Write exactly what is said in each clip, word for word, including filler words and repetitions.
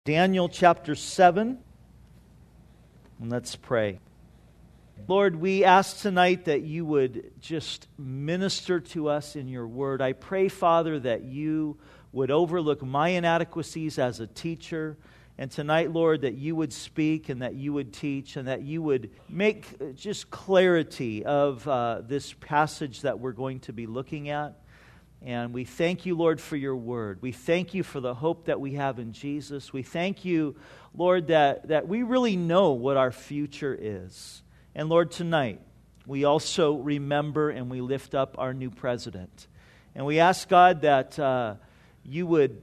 Daniel chapter seven, and let's pray. Lord, we ask tonight that you would just minister to us in your word. I pray, Father, that you would overlook my inadequacies as a teacher. And tonight, Lord, that you would speak and that you would teach and that you would make just clarity of uh, this passage that we're going to be looking at. And we thank you, Lord, for your word. We thank you for the hope that we have in Jesus. We thank you, Lord, that, that we really know what our future is. And Lord, tonight, we also remember and we lift up our new president. And we ask, God, that uh, you would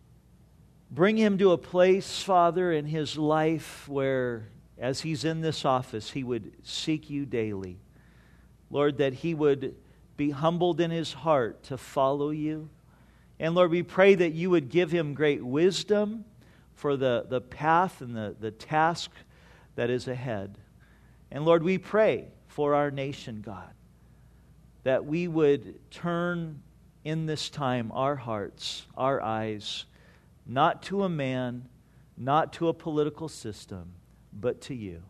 bring him to a place, Father, in his life where, as he's in this office, he would seek you daily. Lord, that he would be humbled in his heart to follow you. And Lord, we pray that you would give him great wisdom for the, the path and the, the task that is ahead. And Lord, we pray for our nation, God, that we would turn in this time our hearts, our eyes, not to a man, not to a political system, but to you.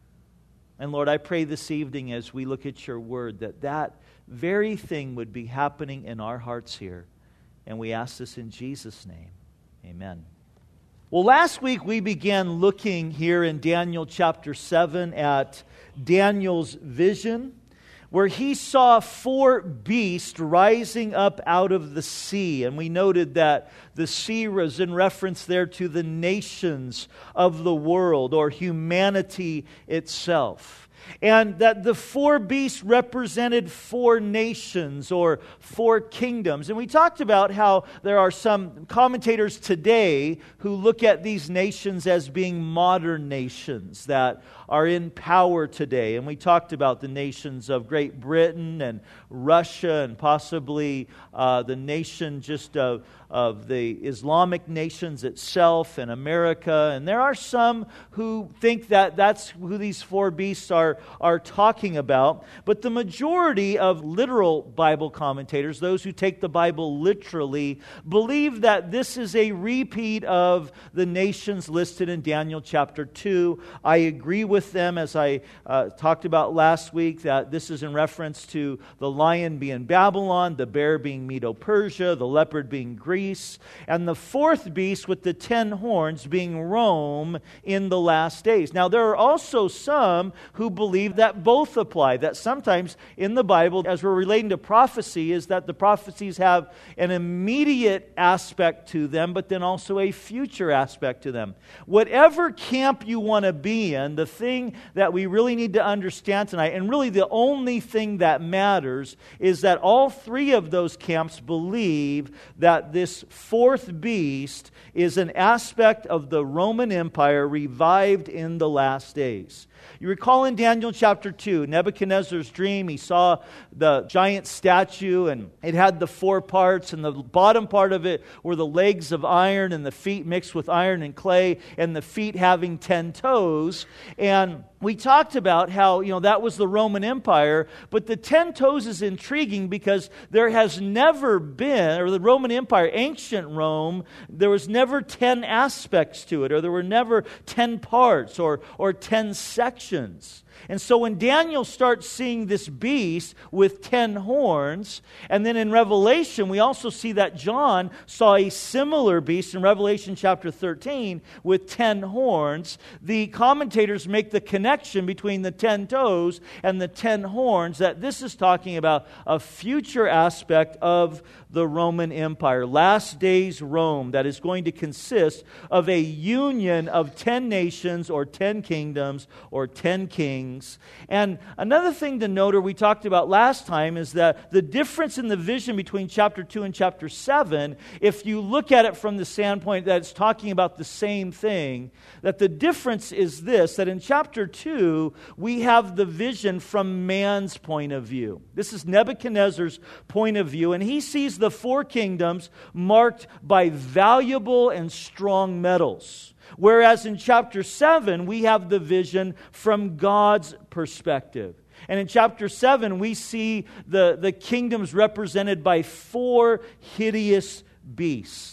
And Lord, I pray this evening as we look at your word that that very thing would be happening in our hearts here. And we ask this in Jesus' name. Amen. Well, last week we began looking here in Daniel chapter seven at Daniel's vision, where he saw four beasts rising up out of the sea. And we noted that the sea was in reference there to the nations of the world, or humanity itself. And that the four beasts represented four nations or four kingdoms. And we talked about how there are some commentators today who look at these nations as being modern nations that are in power today. And we talked about the nations of Great Britain and Russia and possibly uh, the nation just of, of the Islamic nations itself and America. And there are some who think that that's who these four beasts are, are talking about. But the majority of literal Bible commentators, those who take the Bible literally, believe that this is a repeat of the nations listed in Daniel chapter two. I agree with them, as I uh, talked about last week, that this is in reference to the lion being Babylon, the bear being Medo-Persia, the leopard being Greece, and the fourth beast with the ten horns being Rome in the last days. Now, there are also some who believe that both apply, that sometimes in the Bible, as we're relating to prophecy, is that the prophecies have an immediate aspect to them, but then also a future aspect to them. Whatever camp you want to be in, the thing that we really need to understand tonight, and really the only thing that matters, is that all three of those camps believe that this fourth beast is an aspect of the Roman Empire revived in the last days. You recall in Daniel chapter two, Nebuchadnezzar's dream, he saw the giant statue and it had the four parts, and the bottom part of it were the legs of iron and the feet mixed with iron and clay, and the feet having ten toes. And we talked about how, you know, that was the Roman Empire, but the ten toes is intriguing because there has never been, or the Roman Empire, ancient Rome, there was never ten aspects to it, or there were never ten parts or, or ten sections. And so when Daniel starts seeing this beast with ten horns, and then in Revelation we also see that John saw a similar beast in Revelation chapter thirteen with ten horns, the commentators make the connection between the ten toes and the ten horns, that this is talking about a future aspect of the Roman Empire, last days Rome, that is going to consist of a union of ten nations or ten kingdoms or ten kings. And another thing to note, or we talked about last time, is that the difference in the vision between chapter two and chapter seven, if you look at it from the standpoint that it's talking about the same thing, that the difference is this, that in chapter two, we have the vision from man's point of view. This is Nebuchadnezzar's point of view, and he sees the four kingdoms marked by valuable and strong metals. Whereas in chapter seven, we have the vision from God's perspective. And in chapter seven, we see the, the kingdoms represented by four hideous beasts.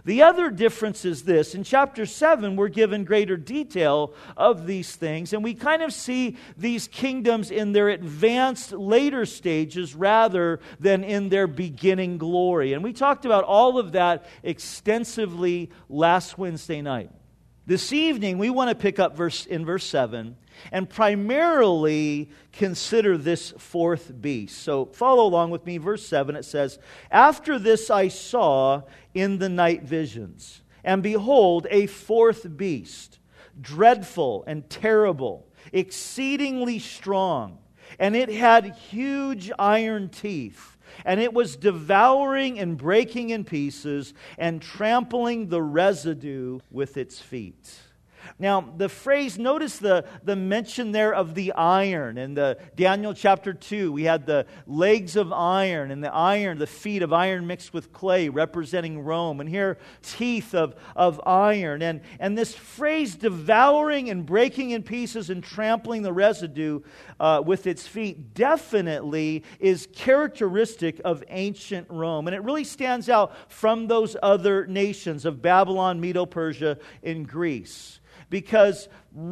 The other difference is this. In chapter seven, we're given greater detail of these things, and we kind of see these kingdoms in their advanced later stages rather than in their beginning glory. And we talked about all of that extensively last Wednesday night. This evening, we want to pick up verse in verse seven and primarily consider this fourth beast. So follow along with me. Verse seven, it says, "After this I saw in the night visions, and behold, a fourth beast, dreadful and terrible, exceedingly strong, and it had huge iron teeth. And it was devouring and breaking in pieces and trampling the residue with its feet." Now, the phrase, notice the, the mention there of the iron. In the Daniel chapter two, we had the legs of iron, and the iron, the feet of iron mixed with clay, representing Rome. And here, teeth of, of iron. And, and this phrase, devouring and breaking in pieces and trampling the residue uh, with its feet, definitely is characteristic of ancient Rome. And it really stands out from those other nations of Babylon, Medo-Persia, and Greece. Because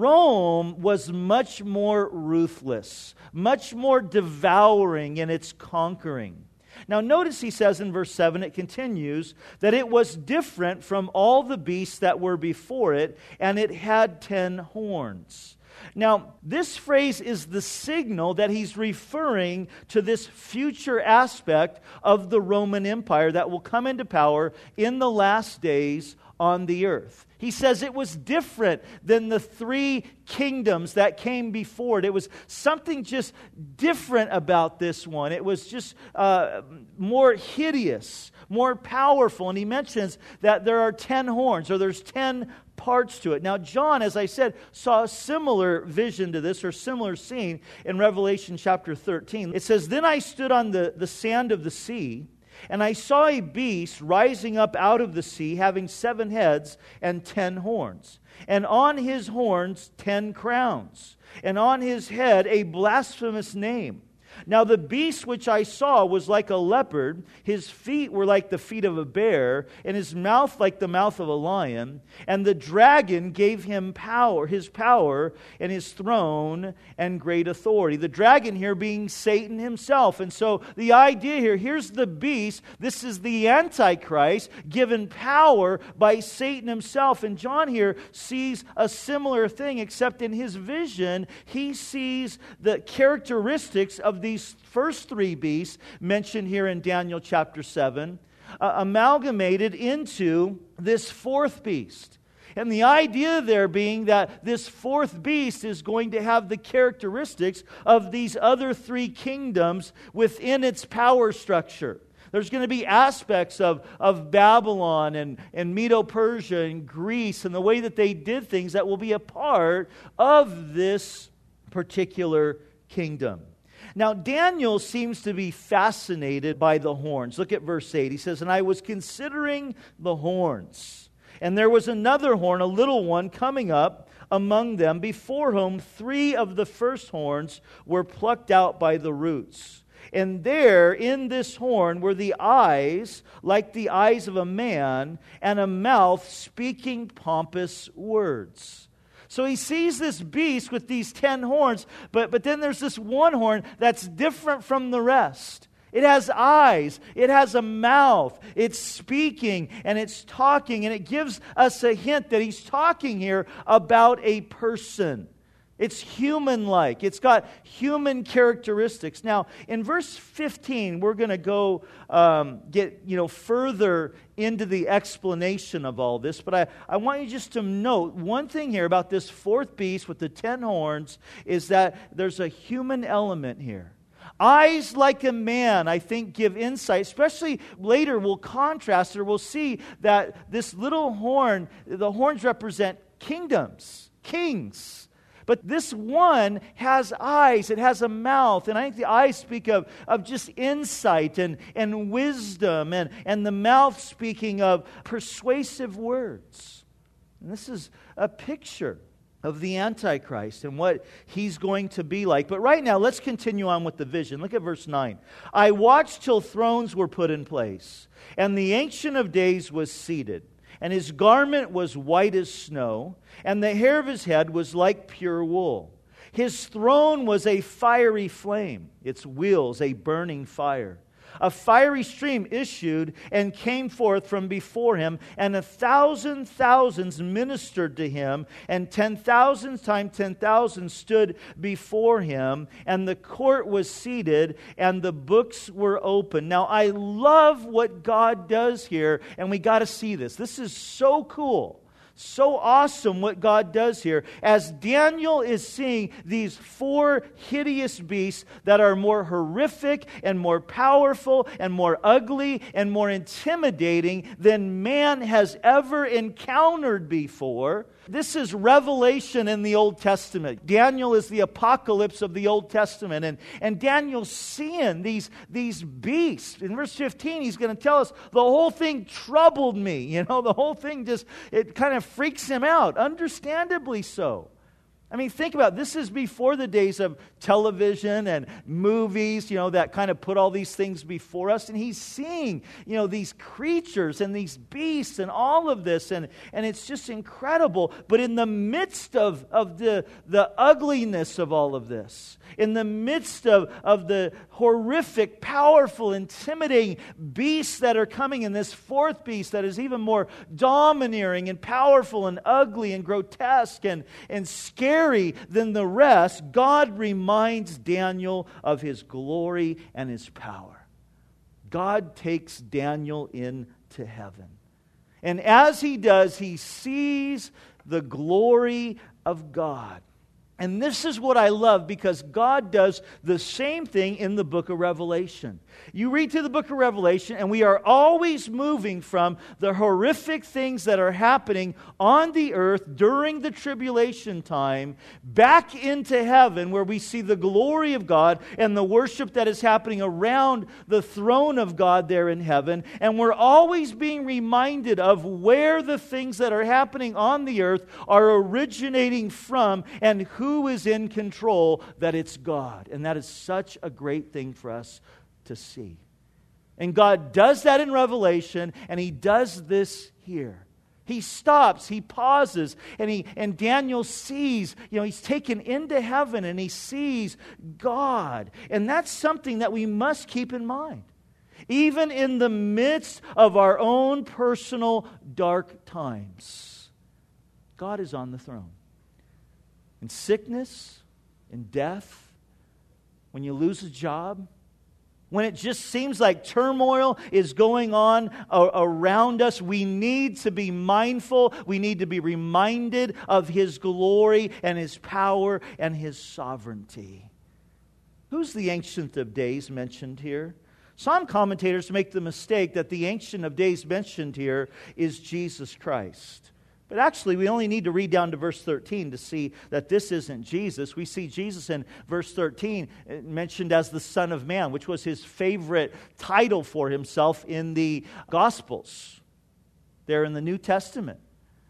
Rome was much more ruthless, much more devouring in its conquering. Now notice he says in verse seven, it continues, that it was different from all the beasts that were before it, and it had ten horns. Now, this phrase is the signal that he's referring to this future aspect of the Roman Empire that will come into power in the last days on the earth. He says it was different than the three kingdoms that came before it. It was something just different about this one. It was just uh, more hideous, more powerful. And he mentions that there are ten horns, or there's ten parts to it. Now, John, as I said, saw a similar vision to this, or similar scene in Revelation chapter thirteen. It says, "Then I stood on the, the sand of the sea, and I saw a beast rising up out of the sea, having seven heads and ten horns. And on his horns ten crowns, and on his head a blasphemous name. Now the beast which I saw was like a leopard, his feet were like the feet of a bear, and his mouth like the mouth of a lion. And the dragon gave him power, his power, and his throne, and great authority." The dragon here being Satan himself. And so the idea here, here's the beast, this is the Antichrist, given power by Satan himself. And John here sees a similar thing, except in his vision, he sees the characteristics of the these first three beasts mentioned here in Daniel chapter seven, uh, amalgamated into this fourth beast. And the idea there being that this fourth beast is going to have the characteristics of these other three kingdoms within its power structure. There's going to be aspects of, of Babylon and, and Medo-Persia and Greece and the way that they did things that will be a part of this particular kingdom. Now, Daniel seems to be fascinated by the horns. Look at verse eight. He says, "And I was considering the horns, and there was another horn, a little one, coming up among them, before whom three of the first horns were plucked out by the roots. And there, in this horn, were the eyes like the eyes of a man, and a mouth speaking pompous words." So he sees this beast with these ten horns, but, but then there's this one horn that's different from the rest. It has eyes, it has a mouth, it's speaking and it's talking, and it gives us a hint that he's talking here about a person. It's human-like. It's got human characteristics. Now, in verse fifteen, we're going to go um, get you know further into the explanation of all this. But I, I want you just to note one thing here about this fourth beast with the ten horns is that there's a human element here. Eyes like a man, I think, give insight. Especially later, we'll contrast or we'll see that this little horn, the horns represent kingdoms, kings. But this one has eyes, it has a mouth, and I think the eyes speak of, of just insight and, and wisdom, and, and the mouth speaking of persuasive words. And this is a picture of the Antichrist and what he's going to be like. But right now, let's continue on with the vision. Look at verse nine. "I watched till thrones were put in place, and the Ancient of Days was seated. And his garment was white as snow, and the hair of his head was like pure wool. His throne was a fiery flame, its wheels a burning fire. A fiery stream issued and came forth from before him, and a thousand thousands ministered to him, and ten thousands times ten thousand stood before him, and the court was seated, and the books were open. Now, I love what God does here, and we got to see this. This is so cool. So awesome what God does here. As Daniel is seeing these four hideous beasts that are more horrific and more powerful and more ugly and more intimidating than man has ever encountered before. This is Revelation in the Old Testament. Daniel is the apocalypse of the Old Testament. And, and Daniel's seeing these, these beasts. In verse fifteen, he's going to tell us, the whole thing troubled me. You know, the whole thing just, it kind of freaks him out. Understandably so. I mean, think about it. This is before the days of television and movies, you know, that kind of put all these things before us. And he's seeing, you know, these creatures and these beasts and all of this. And, and it's just incredible. But in the midst of, of the, the ugliness of all of this, in the midst of, of the horrific, powerful, intimidating beasts that are coming, and this fourth beast that is even more domineering and powerful and ugly and grotesque and, and scary than the rest, God reminds Daniel of his glory and his power. God takes Daniel into heaven. And as he does, he sees the glory of God. And this is what I love, because God does the same thing in the book of Revelation. You read through the book of Revelation, and we are always moving from the horrific things that are happening on the earth during the tribulation time back into heaven, where we see the glory of God and the worship that is happening around the throne of God there in heaven. And we're always being reminded of where the things that are happening on the earth are originating from and who Who is in control, that it's God. And that is such a great thing for us to see. And God does that in Revelation, and He does this here. He stops, He pauses, and he and Daniel sees, you know, he's taken into heaven, and he sees God. And that's something that we must keep in mind. Even in the midst of our own personal dark times, God is on the throne. In sickness, in death, when you lose a job, when it just seems like turmoil is going on around us, we need to be mindful. We need to be reminded of His glory and His power and His sovereignty. Who's the Ancient of Days mentioned here? Some commentators make the mistake that the Ancient of Days mentioned here is Jesus Christ. But actually, we only need to read down to verse thirteen to see that this isn't Jesus. We see Jesus in verse thirteen mentioned as the Son of Man, which was His favorite title for Himself in the Gospels, there in the New Testament.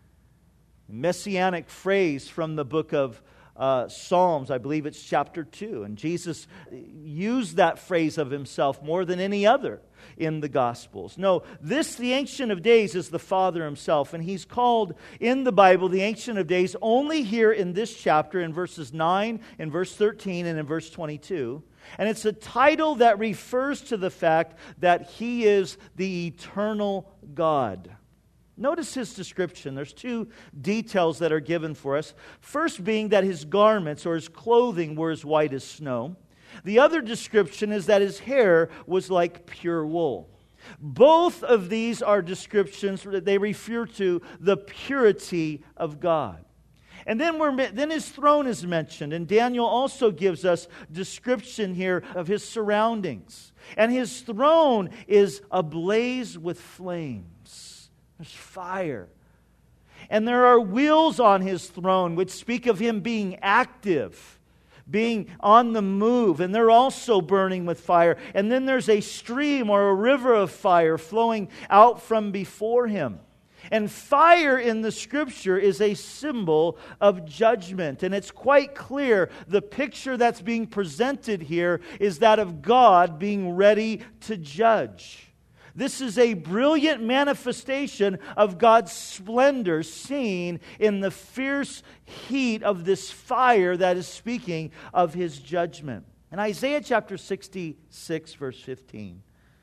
Messianic phrase from the book of Uh, Psalms, I believe it's chapter two. And Jesus used that phrase of Himself more than any other in the Gospels. No, this, the Ancient of Days, is the Father Himself. And He's called in the Bible the Ancient of Days only here in this chapter in verses nine, in verse thirteen, and in verse twenty-two. And it's a title that refers to the fact that He is the eternal God. Notice His description. There's two details that are given for us. First being that His garments or His clothing were as white as snow. The other description is that His hair was like pure wool. Both of these are descriptions that they refer to the purity of God. And then, we're, then His throne is mentioned. And Daniel also gives us description here of His surroundings. And His throne is ablaze with flames. There's fire. And there are wheels on His throne which speak of Him being active, being on the move. And they're also burning with fire. And then there's a stream or a river of fire flowing out from before Him. And fire in the Scripture is a symbol of judgment. And it's quite clear the picture that's being presented here is that of God being ready to judge. This is a brilliant manifestation of God's splendor seen in the fierce heat of this fire that is speaking of His judgment. In Isaiah chapter sixty-six, verse fifteen,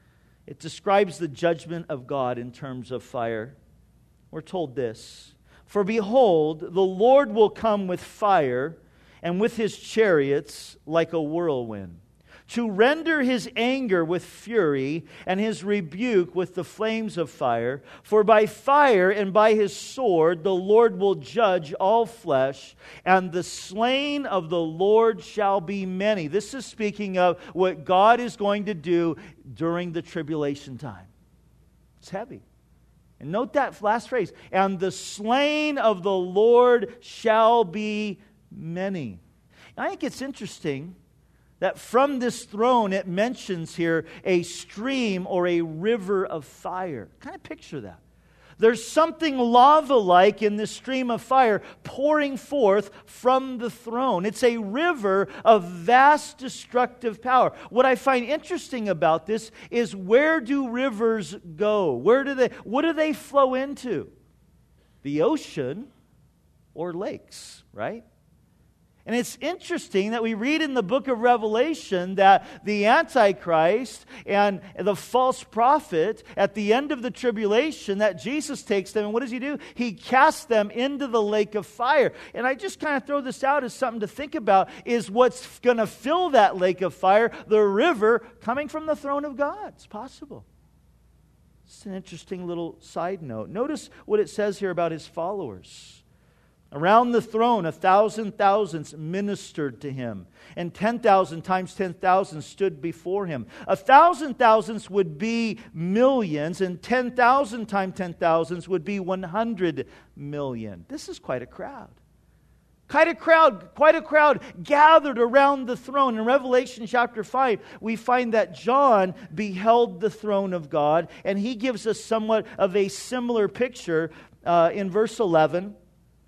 it describes the judgment of God in terms of fire. We're told this: "For behold, the Lord will come with fire, and with His chariots like a whirlwind, to render His anger with fury, and His rebuke with the flames of fire. For by fire and by His sword the Lord will judge all flesh, and the slain of the Lord shall be many." This is speaking of what God is going to do during the tribulation time. It's heavy. And note that last phrase, "and the slain of the Lord shall be many." I think it's interesting that from this throne it mentions here a stream or a river of fire. Kind of picture that. There's something lava-like in this stream of fire pouring forth from the throne. It's a river of vast destructive power. What I find interesting about this is, where do rivers go? Where do they, what do they flow into? The ocean or lakes, right? And it's interesting that we read in the book of Revelation that the Antichrist and the false prophet, at the end of the tribulation, that Jesus takes them, and what does He do? He casts them into the lake of fire. And I just kind of throw this out as something to think about, is what's going to fill that lake of fire? The river coming from the throne of God. It's possible. It's an interesting little side note. Notice what it says here about His followers. Around the throne, a thousand thousands ministered to Him, and ten thousand times ten thousand stood before Him. A thousand thousands would be millions, and ten thousand times ten thousands would be one hundred million. This is quite a crowd. Quite a crowd, quite a crowd gathered around the throne. In Revelation chapter five, we find that John beheld the throne of God, and he gives us somewhat of a similar picture uh, in verse eleven.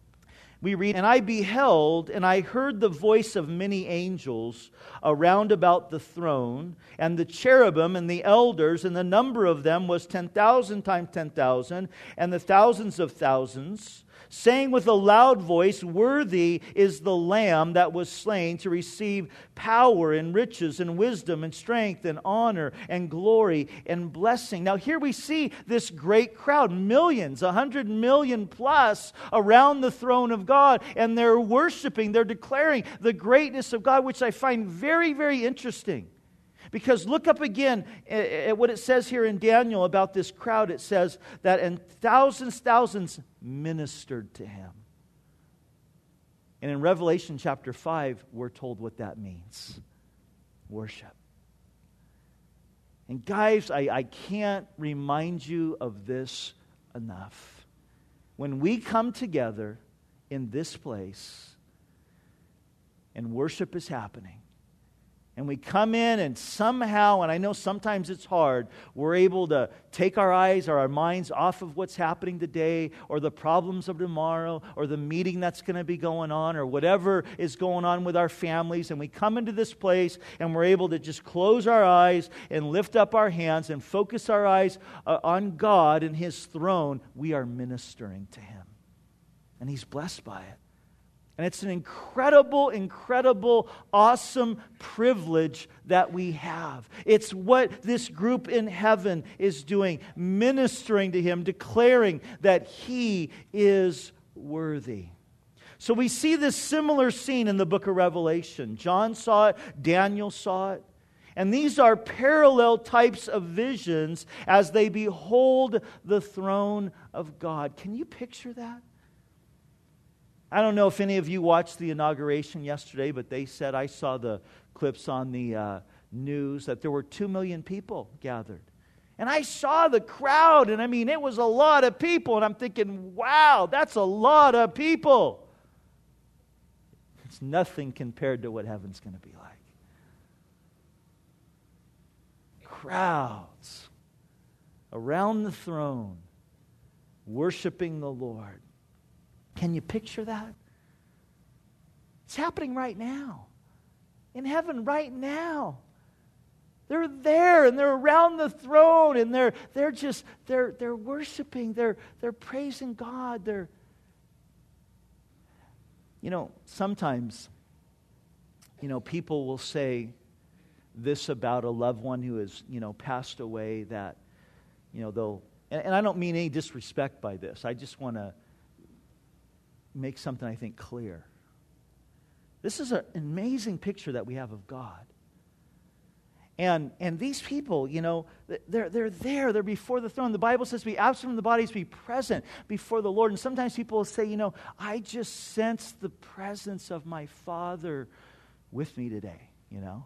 We read, "And I beheld, and I heard the voice of many angels around about the throne, and the cherubim and the elders, and the number of them was ten thousand times ten thousand, and the thousands of thousands, saying with a loud voice, Worthy is the Lamb that was slain to receive power and riches and wisdom and strength and honor and glory and blessing." Now here we see this great crowd, millions, a hundred million plus, around the throne of God, and they're worshiping, they're declaring the greatness of God, which I find very, very interesting. Because look up again at what it says here in Daniel about this crowd. It says that and thousands, thousands ministered to Him. And in Revelation chapter five, we're told what that means. Worship. And guys, I, I can't remind you of this enough. When we come together in this place and worship is happening, and we come in and somehow, and I know sometimes it's hard, we're able to take our eyes or our minds off of what's happening today, or the problems of tomorrow, or the meeting that's going to be going on, or whatever is going on with our families, and we come into this place and we're able to just close our eyes and lift up our hands and focus our eyes uh, on God and His throne. We are ministering to Him. And He's blessed by it. And it's an incredible, incredible, awesome privilege that we have. It's what this group in heaven is doing, ministering to Him, declaring that He is worthy. So we see this similar scene in the book of Revelation. John saw it, Daniel saw it. And these are parallel types of visions as they behold the throne of God. Can you picture that? I don't know if any of you watched the inauguration yesterday, but they said, I saw the clips on the uh, news, that there were two million people gathered. And I saw the crowd, and I mean, it was a lot of people. And I'm thinking, wow, that's a lot of people. It's nothing compared to what heaven's going to be like. Crowds around the throne, worshiping the Lord. Can you picture that? It's happening right now. In heaven right now. They're there and they're around the throne and they're they're just they're they're worshiping, they're they're praising God. They're You know, sometimes you know, people will say this about a loved one who has, you know, passed away, that you know, they'll and, and I don't mean any disrespect by this. I just want to make something I think clear. This is an amazing picture that we have of God. And and these people, you know, they're they're there. They're before the throne. The Bible says, "Be absent from the bodies, be present before the Lord." And sometimes people will say, you know, I just sense the presence of my Father with me today, you know.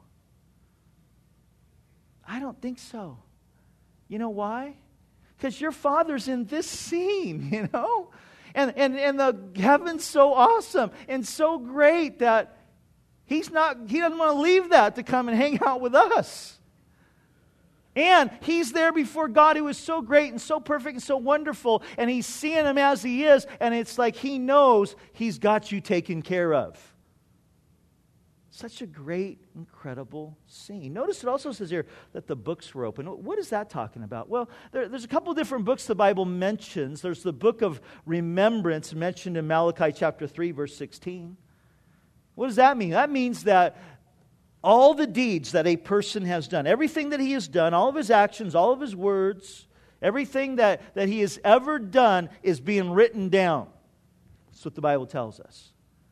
I don't think so. You know why? Because your Father's in this scene, you know. And, and, and the heaven's so awesome and so great that He's not, He doesn't want to leave that to come and hang out with us. And He's there before God, who is so great and so perfect and so wonderful, and He's seeing Him as He is, and it's like He knows He's got you taken care of. Such a great, incredible scene. Notice it also says here that the books were open. What is that talking about? Well, there, there's a couple different books the Bible mentions. There's the book of remembrance mentioned in Malachi chapter three, verse sixteen. What does that mean? That means that all the deeds that a person has done, everything that he has done, all of his actions, all of his words, everything that, that he has ever done is being written down. That's what the Bible tells us.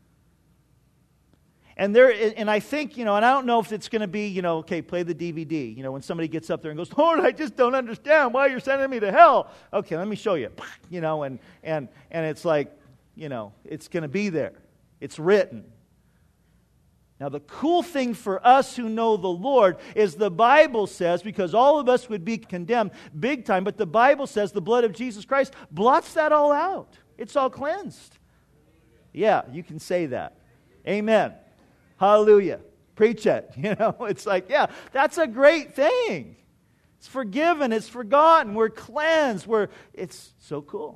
And there, and I think, you know, and I don't know if it's going to be, you know, okay, play the D V D. You know, when somebody gets up there and goes, Lord, I just don't understand why you're sending me to hell. Okay, let me show you. You know, and and and it's like, you know, it's going to be there. It's written. Now, the cool thing for us who know the Lord is the Bible says, because all of us would be condemned big time, but the Bible says the blood of Jesus Christ blots that all out. It's all cleansed. Yeah, you can say that. Amen. Hallelujah. Preach it. You know, it's like, yeah, that's a great thing. It's forgiven. It's forgotten. We're cleansed. We're, it's so cool.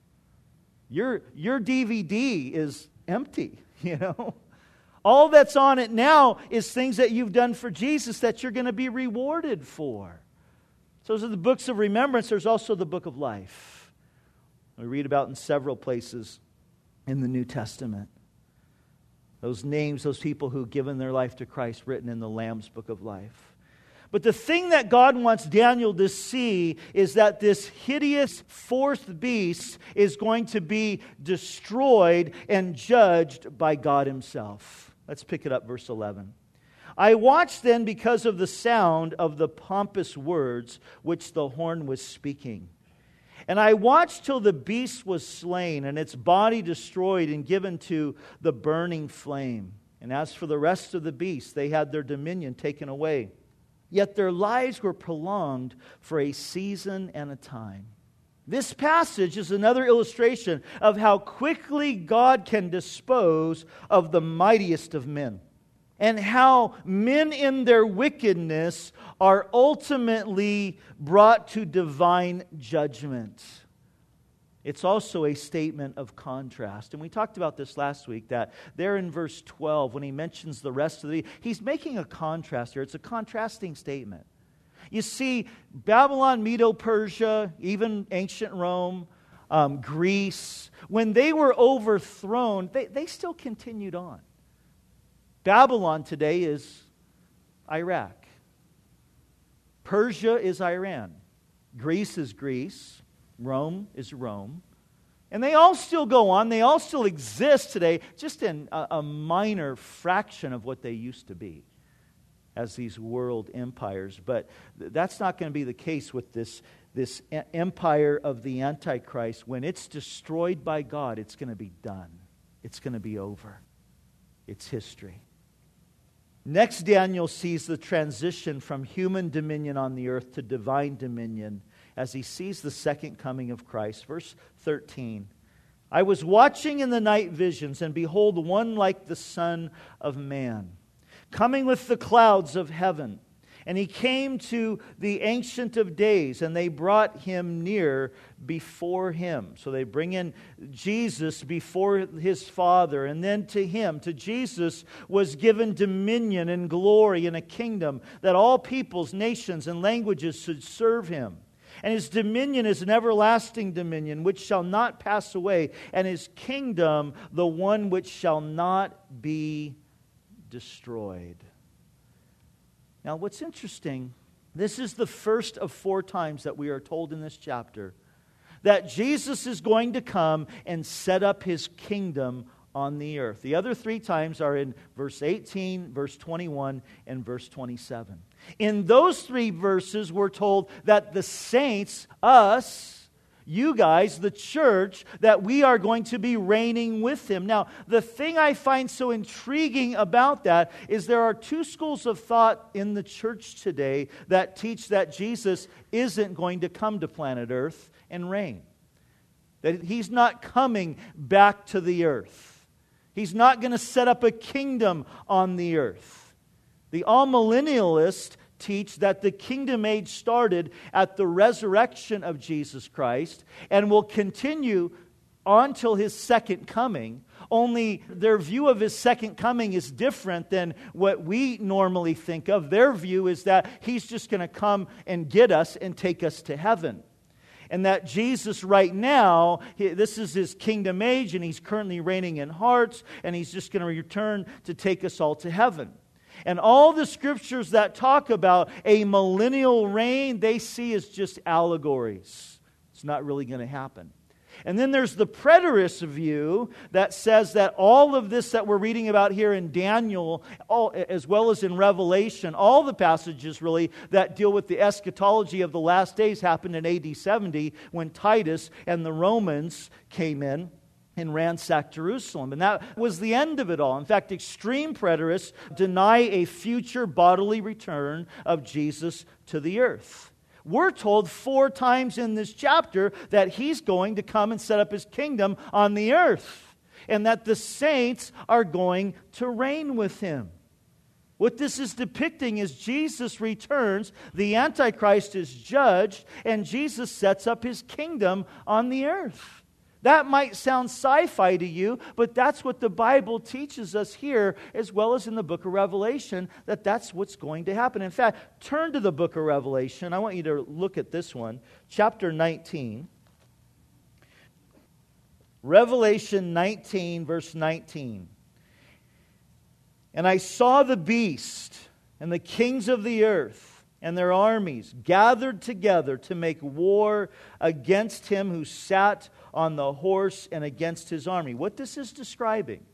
Your, your D V D is empty, you know. All that's on it now is things that you've done for Jesus that you're going to be rewarded for. So those are the books of remembrance. There's also the book of life. We read about in several places in the New Testament. Those names, those people who've given their life to Christ, written in the Lamb's book of life. But the thing that God wants Daniel to see is that this hideous fourth beast is going to be destroyed and judged by God Himself. Let's pick it up, verse eleven. I watched then because of the sound of the pompous words which the horn was speaking. And I watched till the beast was slain, and its body destroyed and given to the burning flame. And as for the rest of the beasts, they had their dominion taken away. Yet their lives were prolonged for a season and a time. This passage is another illustration of how quickly God can dispose of the mightiest of men, and how men in their wickedness are ultimately brought to divine judgment. It's also a statement of contrast. And we talked about this last week, that there in verse twelve, when he mentions the rest of the, he's making a contrast here. It's a contrasting statement. You see, Babylon, Medo-Persia, even ancient Rome, um, Greece, when they were overthrown, they, they still continued on. Babylon today is Iraq. Persia is Iran. Greece is Greece. Rome is Rome. And they all still go on. They all still exist today, just in a, a minor fraction of what they used to be as these world empires. But th- that's not going to be the case with this, this e- empire of the Antichrist. When it's destroyed by God, it's going to be done. It's going to be over. It's history. Next, Daniel sees the transition from human dominion on the earth to divine dominion as he sees the second coming of Christ. Verse thirteen. I was watching in the night visions, and behold, one like the Son of Man, coming with the clouds of heaven. And he came to the Ancient of Days, and they brought him near before him. So they bring in Jesus before his Father, and then to him, to Jesus, was given dominion and glory and a kingdom that all peoples, nations, and languages should serve him. And his dominion is an everlasting dominion which shall not pass away, and his kingdom the one which shall not be destroyed. Now, what's interesting, this is the first of four times that we are told in this chapter that Jesus is going to come and set up his kingdom on the earth. The other three times are in verse eighteen, verse twenty-one, and verse twenty-seven. In those three verses, we're told that the saints, us, you guys, the church, that we are going to be reigning with him. Now, the thing I find so intriguing about that is there are two schools of thought in the church today that teach that Jesus isn't going to come to planet Earth and reign. That he's not coming back to the earth. He's not going to set up a kingdom on the earth. The all-millennialists teach that the kingdom age started at the resurrection of Jesus Christ and will continue until his second coming. Only their view of his second coming is different than what we normally think of. Their view is that he's just going to come and get us and take us to heaven. And that Jesus right now, he, this is his kingdom age, and he's currently reigning in hearts, and he's just going to return to take us all to heaven. And all the scriptures that talk about a millennial reign, they see as just allegories. It's not really going to happen. And then there's the preterist view that says that all of this that we're reading about here in Daniel, all, as well as in Revelation, all the passages really that deal with the eschatology of the last days happened in A D seventy when Titus and the Romans came in and ransacked Jerusalem. And that was the end of it all. In fact, extreme preterists deny a future bodily return of Jesus to the earth. We're told four times in this chapter that he's going to come and set up his kingdom on the earth, and that the saints are going to reign with him. What this is depicting is Jesus returns, the Antichrist is judged, and Jesus sets up his kingdom on the earth. That might sound sci-fi to you, but that's what the Bible teaches us here, as well as in the book of Revelation, that that's what's going to happen. In fact, turn to the book of Revelation. I want you to look at this one, chapter nineteen. Revelation nineteen, verse nineteen. And I saw the beast and the kings of the earth and their armies gathered together to make war against him who sat on the horse and against his army. What this is describing.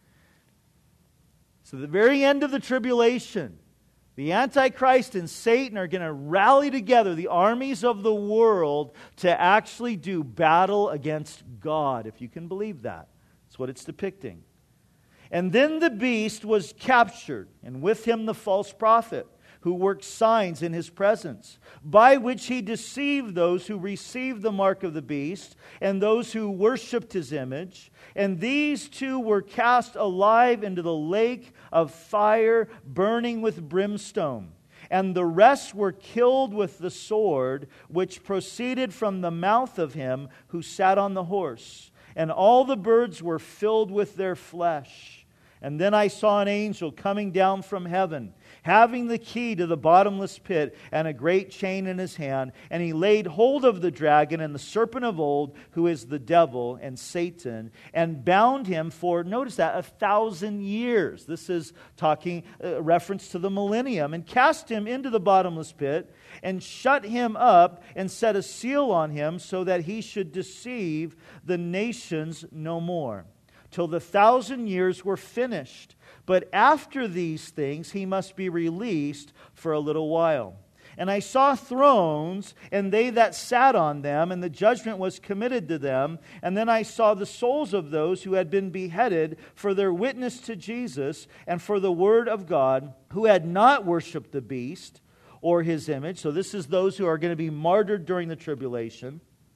So the very end of the tribulation, the Antichrist and Satan are going to rally together, the armies of the world, to actually do battle against God, if you can believe that. That's what it's depicting. And then the beast was captured, and with him the false prophet, who worked signs in his presence, by which he deceived those who received the mark of the beast and those who worshipped his image. And these two were cast alive into the lake of fire, burning with brimstone. And the rest were killed with the sword, which proceeded from the mouth of him who sat on the horse. And all the birds were filled with their flesh. And then I saw an angel coming down from heaven, having the key to the bottomless pit and a great chain in his hand. And he laid hold of the dragon and the serpent of old, who is the devil and Satan, and bound him for, notice that, a thousand years. This is talking, uh, reference to the millennium. And cast him into the bottomless pit and shut him up and set a seal on him so that he should deceive the nations no more, till the thousand years were finished. But after these things he must be released for a little while. And I saw thrones, and they that sat on them, and the judgment was committed to them. And then I saw the souls of those who had been beheaded for their witness to Jesus and for the word of God, who had not worshipped the beast or his image. So this is those who are going to be martyred during the tribulation.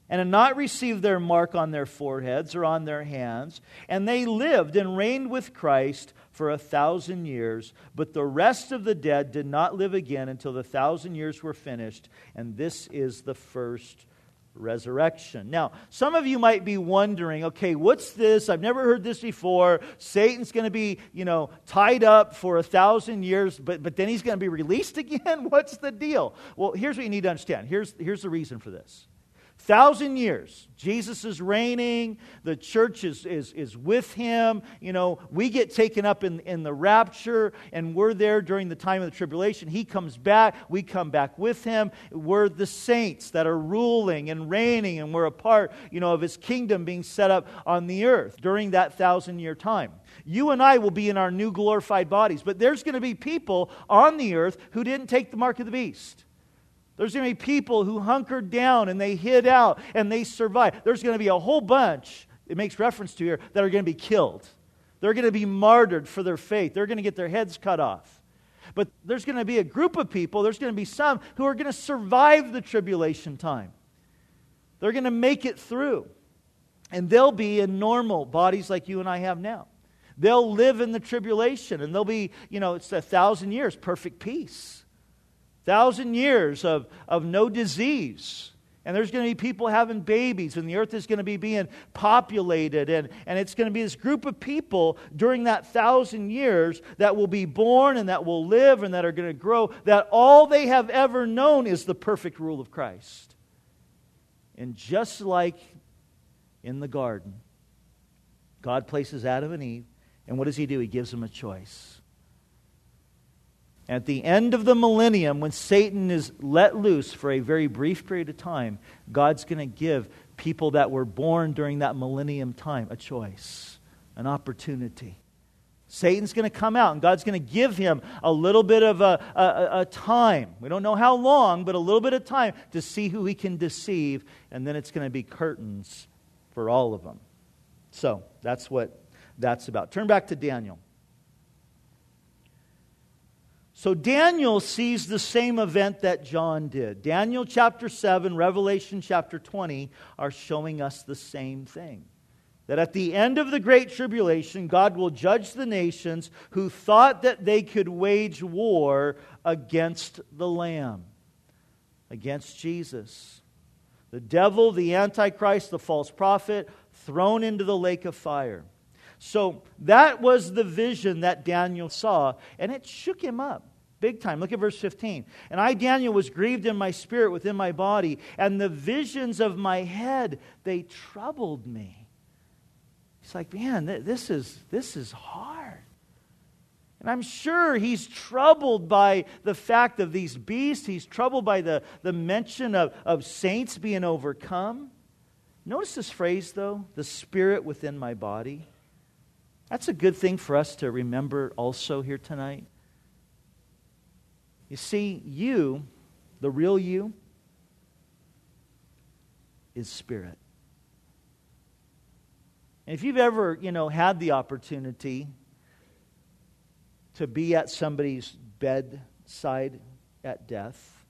and had not received their mark on their foreheads or on their hands. And they lived and reigned with Christ for a thousand years. But the rest of the dead did not live again until the thousand years were finished. And this is the first resurrection. Now, some of you might be wondering, okay, what's this? I've never heard this before. Satan's going to be, you know, tied up for a thousand years, but, but then he's going to be released again? What's the deal? Well, here's what you need to understand. Here's, here's the reason for this. Thousand years. Jesus is reigning. The church is, is, is with Him. You know, we get taken up in, in the rapture, and we're there during the time of the tribulation. He comes back. We come back with Him. We're the saints that are ruling and reigning, and we're a part, you know, of His kingdom being set up on the earth during that thousand-year time. You and I will be in our new glorified bodies, but there's going to be people on the earth who didn't take the mark of the beast. There's going to be people who hunkered down and they hid out and they survived. There's going to be a whole bunch, it makes reference to here, that are going to be killed. They're going to be martyred for their faith. They're going to get their heads cut off. But there's going to be a group of people, there's going to be some who are going to survive the tribulation time. They're going to make it through. And they'll be in normal bodies like you and I have now. They'll live in the tribulation and they'll be, you know, it's a thousand years, perfect peace. Thousand years of, of no disease. And there's going to be people having babies, and the earth is going to be being populated, and, and it's going to be this group of people during that thousand years that will be born and that will live and that are going to grow, that all they have ever known is the perfect rule of Christ. And just like in the garden, God places Adam and Eve, and what does He do? He gives them a choice. At the end of the millennium, when Satan is let loose for a very brief period of time, God's going to give people that were born during that millennium time a choice, an opportunity. Satan's going to come out, and God's going to give him a little bit of a, a, a time. We don't know how long, but a little bit of time to see who he can deceive, and then it's going to be curtains for all of them. So, that's what that's about. Turn back to Daniel. So Daniel sees the same event that John did. Daniel chapter seven, Revelation chapter twenty are showing us the same thing. That at the end of the Great Tribulation, God will judge the nations who thought that they could wage war against the Lamb, against Jesus. The devil, the Antichrist, the false prophet, thrown into the lake of fire. So that was the vision that Daniel saw, and it shook him up big time. Look at verse fifteen. And I, Daniel, was grieved in my spirit within my body, and the visions of my head, they troubled me. He's like, man, this is, this is hard. And I'm sure he's troubled by the fact of these beasts. He's troubled by the, the mention of, of saints being overcome. Notice this phrase, though, the spirit within my body. That's a good thing for us to remember also here tonight. You see, you, the real you, is spirit. And if you've ever, you know, had the opportunity to be at somebody's bedside at death,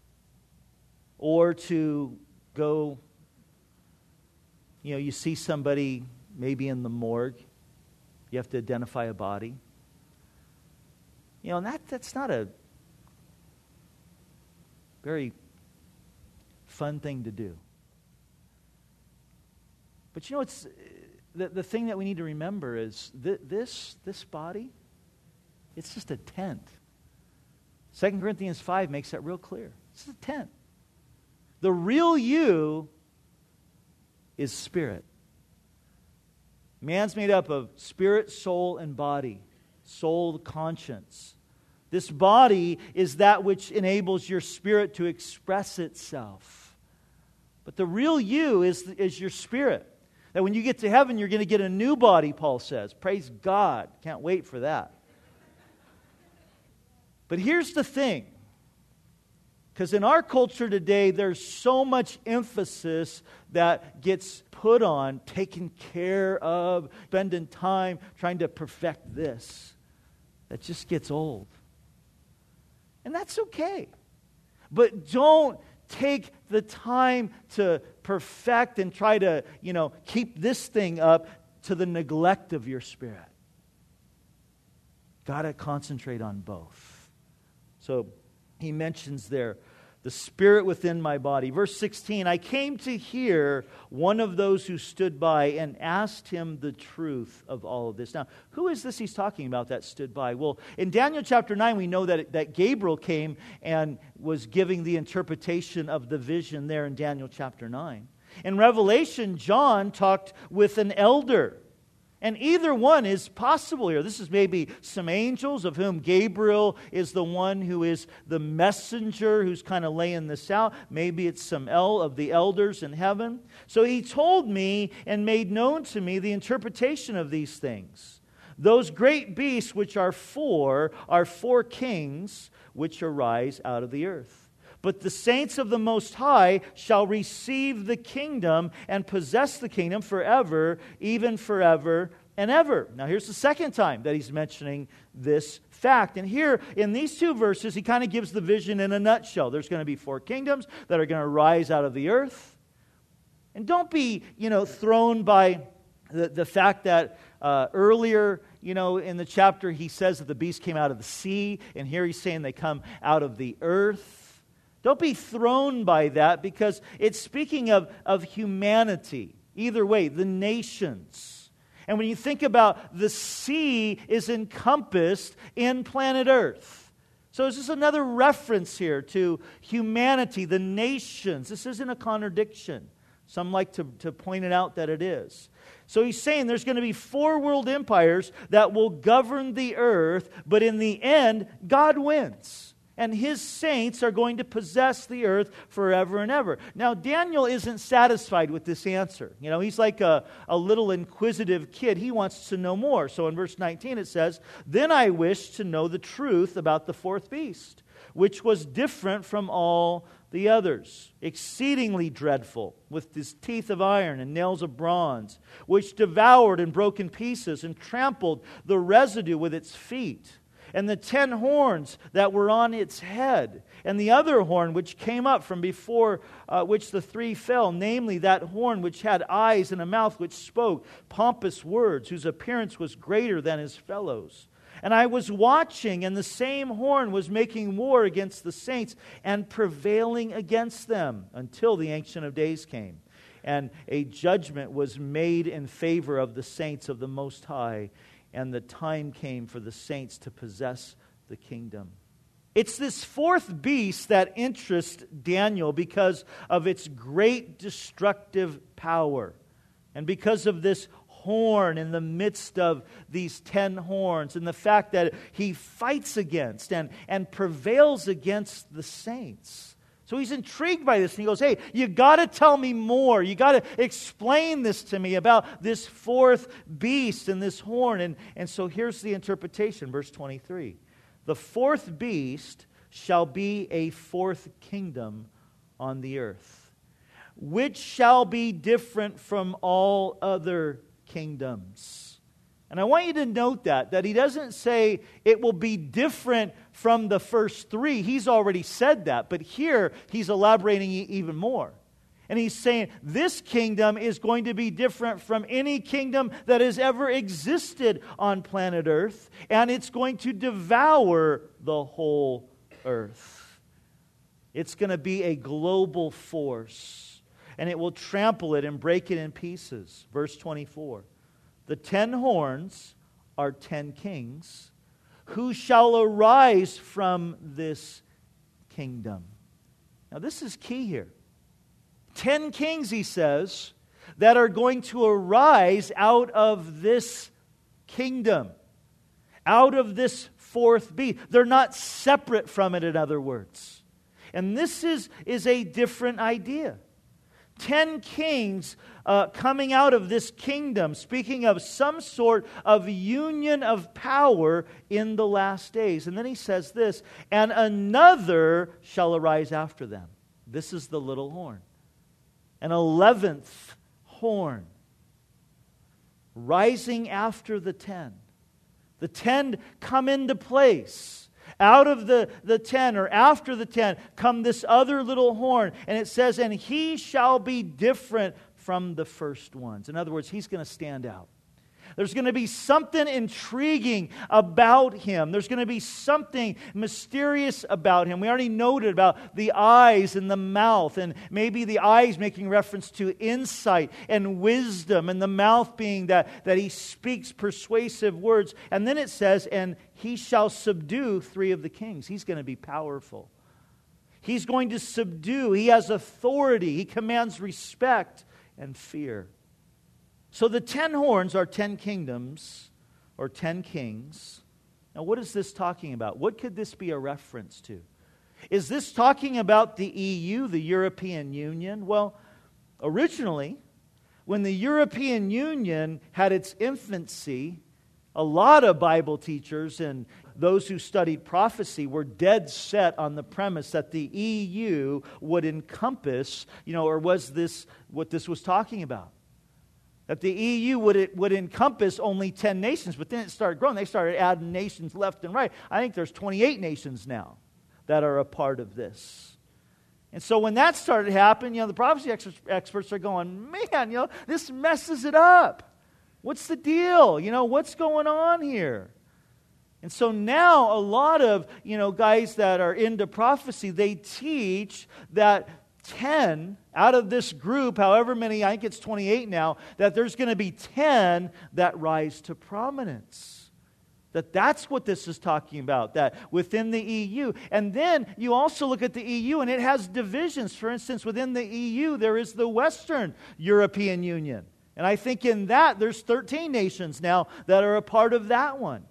or to go, you know, you see somebody maybe in the morgue, you have to identify a body. You know, and that, that's not a very fun thing to do. But you know, it's the, the thing that we need to remember is th- this, this body, it's just a tent. Second Corinthians five makes that real clear. It's a tent. The real you is spirit. Man's made up of spirit, soul, and body. Soul, conscience. This body is that which enables your spirit to express itself. But the real you is, is your spirit. That when you get to heaven, you're going to get a new body, Paul says. Praise God. Can't wait for that. But here's the thing. Because in our culture today, there's so much emphasis that gets put on taking care of, spending time trying to perfect this. That just gets old. And that's okay. But don't take the time to perfect and try to, you know, keep this thing up to the neglect of your spirit. Got to concentrate on both. So he mentions there, the spirit within my body. Verse sixteen, I came to hear one of those who stood by and asked him the truth of all of this. Now, who is this he's talking about that stood by? Well, in Daniel chapter nine, we know that, that Gabriel came and was giving the interpretation of the vision there in Daniel chapter nine. In Revelation, John talked with an elder. And either one is possible here. This is maybe some angels, of whom Gabriel is the one who is the messenger who's kind of laying this out. Maybe it's some el- of the elders in heaven. So he told me and made known to me the interpretation of these things. Those great beasts which are four are four kings which arise out of the earth. But the saints of the Most High shall receive the kingdom and possess the kingdom forever, even forever and ever. Now here's the second time that he's mentioning this fact. And here in these two verses, he kind of gives the vision in a nutshell. There's going to be four kingdoms that are going to rise out of the earth. And don't be, you know, thrown by the, the fact that uh, earlier, you know, in the chapter he says that the beast came out of the sea. And here he's saying they come out of the earth. Don't be thrown by that, because it's speaking of, of humanity. Either way, the nations. And when you think about the sea is encompassed in planet Earth. So this is another reference here to humanity, the nations. This isn't a contradiction. Some like to, to point it out that it is. So he's saying there's going to be four world empires that will govern the earth, but in the end, God wins. And his saints are going to possess the earth forever and ever. Now, Daniel isn't satisfied with this answer. You know, he's like a, a little inquisitive kid. He wants to know more. So in verse nineteen it says, Then I wished to know the truth about the fourth beast, which was different from all the others, exceedingly dreadful, with his teeth of iron and nails of bronze, which devoured and broke in pieces and trampled the residue with its feet. And the ten horns that were on its head, and the other horn which came up from before uh, which the three fell, namely that horn which had eyes and a mouth which spoke pompous words, whose appearance was greater than his fellows. And I was watching, and the same horn was making war against the saints and prevailing against them until the Ancient of Days came. And a judgment was made in favor of the saints of the Most High, and the time came for the saints to possess the kingdom. It's this fourth beast that interests Daniel because of its great destructive power. And because of this horn in the midst of these ten horns, and the fact that he fights against and, and prevails against the saints. So he's intrigued by this, and he goes, hey, you got to tell me more. You got to explain this to me about this fourth beast and this horn. And, and so here's the interpretation, verse twenty-three. The fourth beast shall be a fourth kingdom on the earth, which shall be different from all other kingdoms. And I want you to note that, that he doesn't say it will be different from the first three. He's already said that. But here, he's elaborating even more. And he's saying this kingdom is going to be different from any kingdom that has ever existed on planet Earth. And it's going to devour the whole earth. It's going to be a global force. And it will trample it and break it in pieces. Verse twenty-four. The ten horns are ten kings who shall arise from this kingdom. Now this is key here. Ten kings, he says, that are going to arise out of this kingdom, out of this fourth beast. They're not separate from it, in other words. And this is, is a different idea. Ten kings uh, coming out of this kingdom, speaking of some sort of union of power in the last days. And then he says this, and another shall arise after them. This is the little horn. An eleventh horn, rising after the ten. The ten come into place Out of the, the ten, or after the ten, come this other little horn. And it says, and he shall be different from the first ones. In other words, he's going to stand out. There's going to be something intriguing about him. There's going to be something mysterious about him. We already noted about the eyes and the mouth, and maybe the eyes making reference to insight and wisdom, and the mouth being that, that he speaks persuasive words. And then it says, and he shall subdue three of the kings. He's going to be powerful. He's going to subdue. He has authority. He commands respect and fear. So the ten horns are ten kingdoms, or ten kings. Now what is this talking about? What could this be a reference to? Is this talking about the E U, the European Union? Well, originally, when the European Union had its infancy, a lot of Bible teachers and those who studied prophecy were dead set on the premise that the E U would encompass, you know, or was this what this was talking about? That the E U would, would encompass only ten nations, but then it started growing. They started adding nations left and right. I think there's twenty-eight nations now that are a part of this. And so when that started happening, you know, the prophecy ex- experts are going, man, you know, this messes it up. What's the deal? You know, what's going on here? And so now a lot of, you know, guys that are into prophecy, they teach that ten out of this group, however many, I think it's twenty-eight now, that there's going to be ten that rise to prominence. That that's what this is talking about, that within the E U. And then you also look at the E U and it has divisions. For instance, within the E U there is the Western European Union. And I think in that there's thirteen nations now that are a part of that one.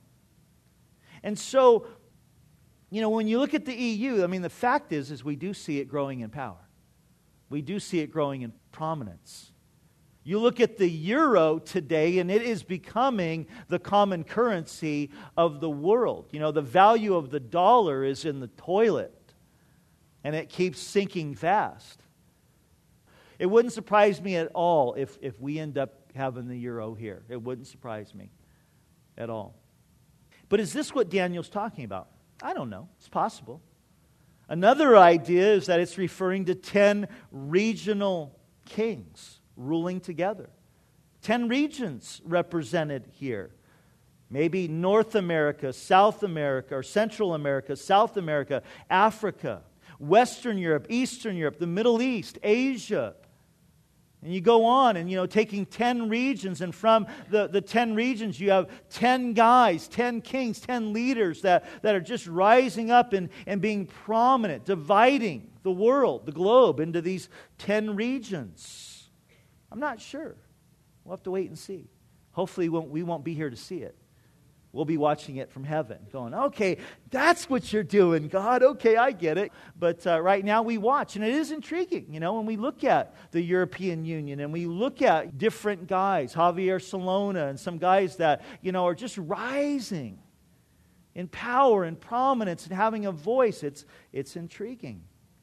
And so, you know, when you look at the E U, I mean, the fact is, is we do see it growing in power. We do see it growing in prominence. You look at the euro today, and it is becoming the common currency of the world. You know, the value of the dollar is in the toilet, and it keeps sinking fast. It wouldn't surprise me at all if, if we end up having the euro here. It wouldn't surprise me at all. But is this what Daniel's talking about? I don't know. It's possible. Another idea is that it's referring to ten regional kings ruling together. Ten regions represented here. Maybe North America, South America, or Central America, South America, Africa, Western Europe, Eastern Europe, the Middle East, Asia. And you go on and, you know, taking ten regions, and from the, the ten regions you have ten guys, ten kings, ten leaders that, that are just rising up and, and being prominent, dividing the world, the globe, into these ten regions. I'm not sure. We'll have to wait and see. Hopefully we won't, we won't be here to see it. We'll be watching it from heaven, going, okay, that's what you're doing, God. Okay, I get it. But uh, right now we watch, and it is intriguing, you know, when we look at the European Union and we look at different guys, Javier Solana and some guys that, you know, are just rising in power and prominence and having a voice. It's, it's intriguing.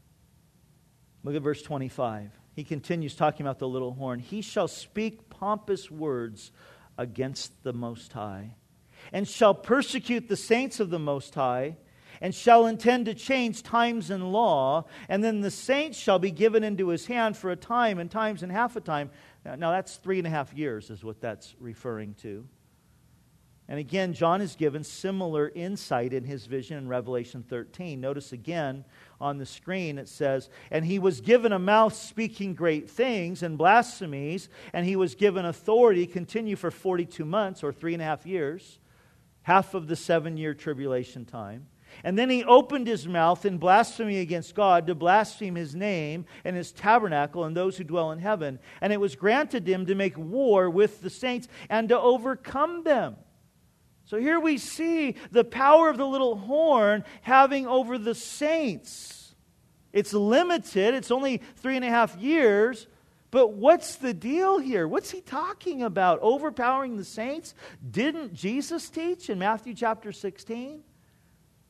Look at verse twenty-five. He continues talking about the little horn. He shall speak pompous words against the Most High, and shall persecute the saints of the Most High, and shall intend to change times and law, and then the saints shall be given into his hand for a time, and times and half a time. Now, now that's three and a half years is what that's referring to. And again, John is given similar insight in his vision in Revelation thirteen. Notice again on the screen it says, and he was given a mouth speaking great things and blasphemies, and he was given authority to continue for forty-two months, or three and a half years, half of the seven-year tribulation time. And then he opened his mouth in blasphemy against God to blaspheme his name and his tabernacle and those who dwell in heaven. And it was granted him to make war with the saints and to overcome them. So here we see the power of the little horn having over the saints. It's limited. It's only three and a half years. But what's the deal here? What's he talking about? Overpowering the saints? Didn't Jesus teach in Matthew chapter sixteen?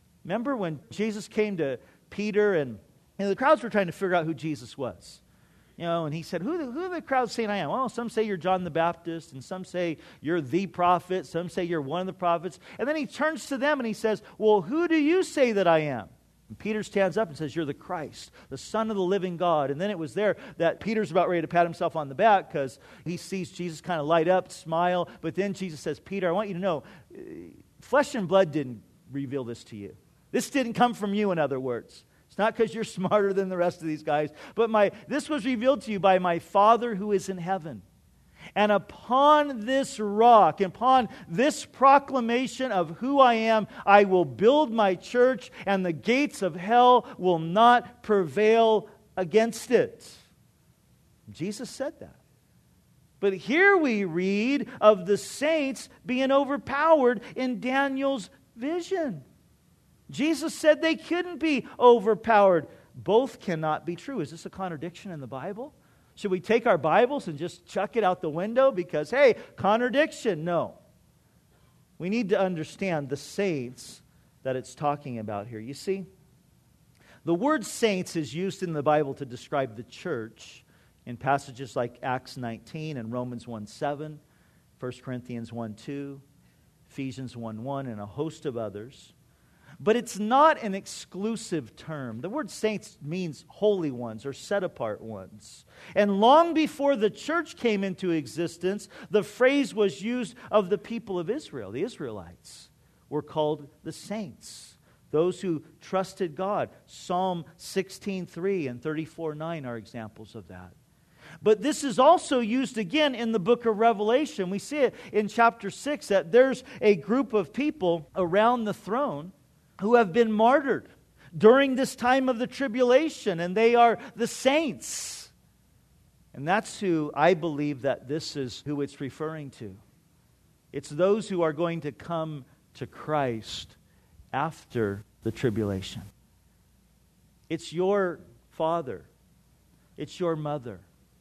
Remember when Jesus came to Peter and, and the crowds were trying to figure out who Jesus was. You know, and he said, who, who are the crowd saying I am? Well, some say you're John the Baptist, and some say you're the prophet, some say you're one of the prophets. And then he turns to them and he says, well, who do you say that I am? And Peter stands up and says, you're the Christ, the Son of the living God. And then it was there that Peter's about ready to pat himself on the back because he sees Jesus kind of light up, smile. But then Jesus says, Peter, I want you to know, flesh and blood didn't reveal this to you. This didn't come from you, in other words. It's not because you're smarter than the rest of these guys, but my this was revealed to you by my Father who is in heaven. And upon this rock, upon this proclamation of who I am, I will build my church, and the gates of hell will not prevail against it. Jesus said that. But here we read of the saints being overpowered in Daniel's vision. Jesus said they couldn't be overpowered. Both cannot be true. Is this a contradiction in the Bible? Should we take our Bibles and just chuck it out the window because, hey, contradiction? No. We need to understand the saints that it's talking about here. You see, the word saints is used in the Bible to describe the church in passages like Acts nineteen and Romans one seven, First Corinthians one two, Ephesians one one, and a host of others. But it's not an exclusive term. The word saints means holy ones or set-apart ones. And long before the church came into existence, the phrase was used of the people of Israel. The Israelites were called the saints, those who trusted God. Psalm sixteen three and thirty-four nine are examples of that. But this is also used again in the book of Revelation. We see it in chapter six that there's a group of people around the throne who have been martyred during this time of the tribulation, and they are the saints. And that's who I believe that this is who it's referring to. It's those who are going to come to Christ after the tribulation. It's your father. It's your mother.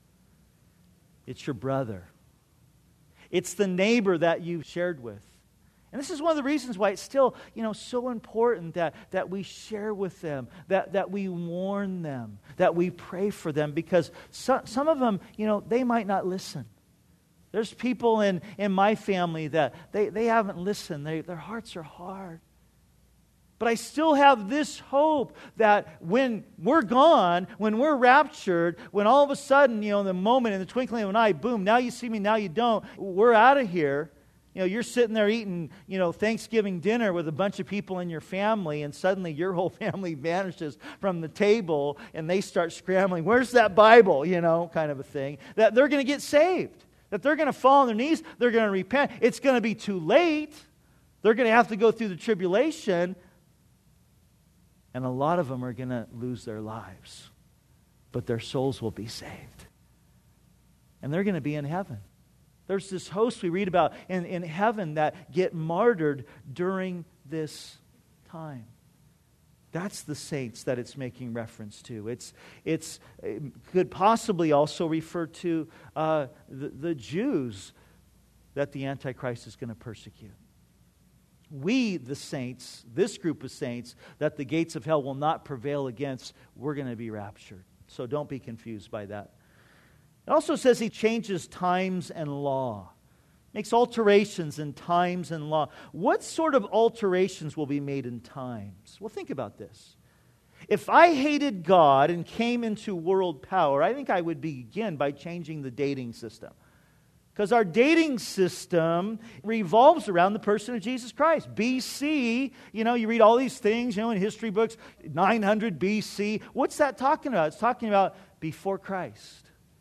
It's your brother. It's the neighbor that you shared with. And this is one of the reasons why it's still, you know, so important that, that we share with them, that, that we warn them, that we pray for them, because so, some of them, you know, they might not listen. There's people in, in my family that they, they haven't listened. They, their hearts are hard. But I still have this hope that when we're gone, when we're raptured, when all of a sudden, you know, in the moment, in the twinkling of an eye, boom, now you see me, now you don't, we're out of here. You know, you're sitting there eating, you know, Thanksgiving dinner with a bunch of people in your family, and suddenly your whole family vanishes from the table, and they start scrambling. Where's that Bible? You know, kind of a thing. That they're going to get saved. That they're going to fall on their knees. They're going to repent. It's going to be too late. They're going to have to go through the tribulation. And a lot of them are going to lose their lives. But their souls will be saved. And they're going to be in heaven. There's this host we read about in, in heaven that get martyred during this time. That's the saints that it's making reference to. It's it's it could possibly also refer to uh, the, the Jews that the Antichrist is going to persecute. We, the saints, this group of saints, that the gates of hell will not prevail against, we're going to be raptured. So don't be confused by that. It also says he changes times and law. Makes alterations in times and law. What sort of alterations will be made in times? Well, think about this. If I hated God and came into world power, I think I would begin by changing the dating system. Because our dating system revolves around the person of Jesus Christ. B C, you know, you read all these things, you know, in history books, nine hundred B C. What's that talking about? It's talking about before Christ.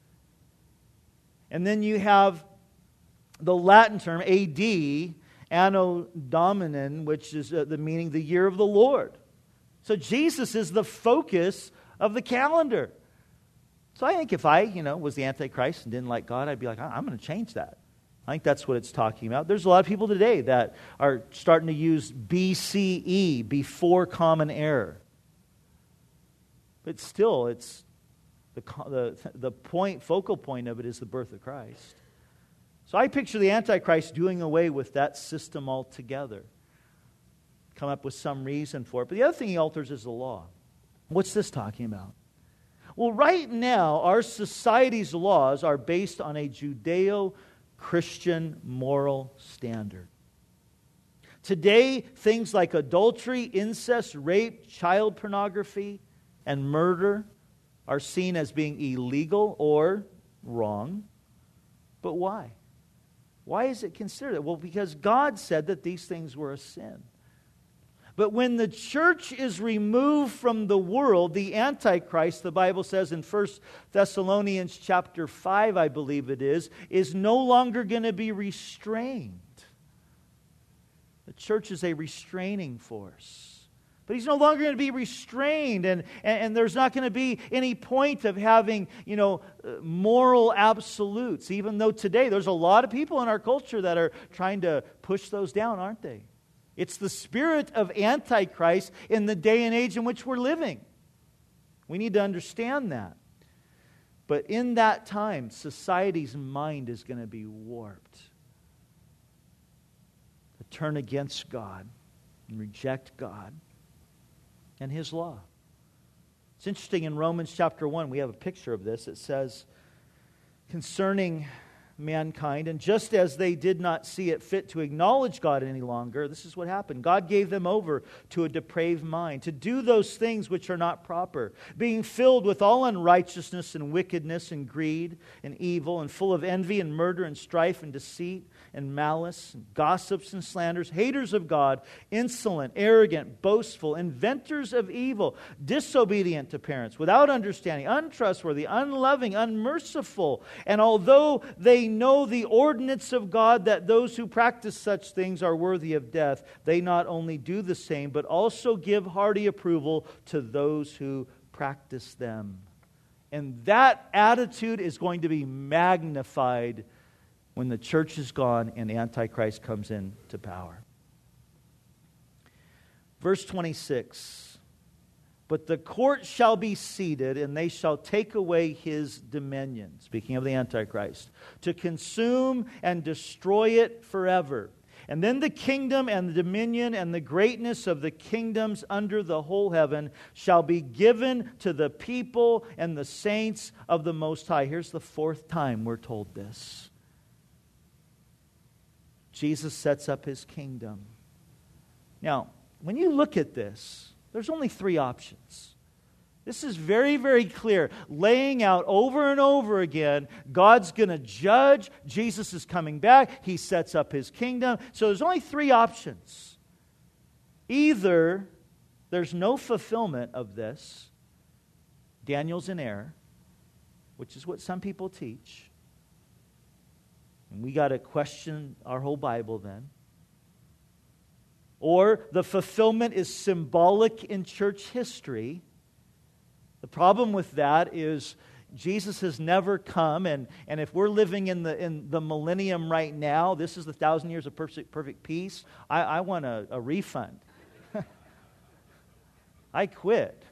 And then you have the Latin term, A D, Anno Domini, which is uh, the meaning the year of the Lord. So Jesus is the focus of the calendar. So I think if I, you know, was the Antichrist and didn't like God, I'd be like, I'm going to change that. I think that's what it's talking about. There's a lot of people today that are starting to use B C E, before Common Era. But still, it's the, the, the point, focal point of it is the birth of Christ. So I picture the Antichrist doing away with that system altogether. Come up with some reason for it. But the other thing he alters is the law. What's this talking about? Well, right now, our society's laws are based on a Judeo-Christian moral standard. Today, things like adultery, incest, rape, child pornography, and murder are seen as being illegal or wrong. But why? Why is it considered that? Well, because God said that these things were a sin. But when the church is removed from the world, the Antichrist, the Bible says in First Thessalonians chapter five, I believe it is, is no longer going to be restrained. The church is a restraining force. But he's no longer going to be restrained, and, and, and there's not going to be any point of having, you know, moral absolutes, even though today there's a lot of people in our culture that are trying to push those down, aren't they? It's the spirit of Antichrist in the day and age in which we're living. We need to understand that. But in that time, society's mind is going to be warped. To turn against God and reject God and His law. It's interesting, in Romans chapter one, we have a picture of this. It says, concerning mankind, and just as they did not see it fit to acknowledge God any longer, this is what happened. God gave them over to a depraved mind, to do those things which are not proper, being filled with all unrighteousness and wickedness and greed and evil, and full of envy and murder and strife and deceit and malice and gossips and slanders, haters of God, insolent, arrogant, boastful, inventors of evil, disobedient to parents, without understanding, untrustworthy, unloving, unmerciful. And although they know the ordinance of God, that those who practice such things are worthy of death, they not only do the same, but also give hearty approval to those who practice them. And that attitude is going to be magnified when the church is gone and Antichrist comes into power. Verse twenty-six, but the court shall be seated, and they shall take away his dominion, speaking of the Antichrist, to consume and destroy it forever. And then the kingdom and the dominion and the greatness of the kingdoms under the whole heaven shall be given to the people and the saints of the Most High. Here's the fourth time we're told this. Jesus sets up His kingdom. Now, when you look at this, there's only three options. This is very, very clear, laying out over and over again, God's going to judge, Jesus is coming back, He sets up His kingdom. So there's only three options. Either there's no fulfillment of this, Daniel's in error, which is what some people teach, and we got to question our whole Bible then. Or the fulfillment is symbolic in church history. The problem with that is Jesus has never come, and, and if we're living in the in the millennium right now, this is the thousand years of perfect, perfect peace, I, I want a, a refund. I quit.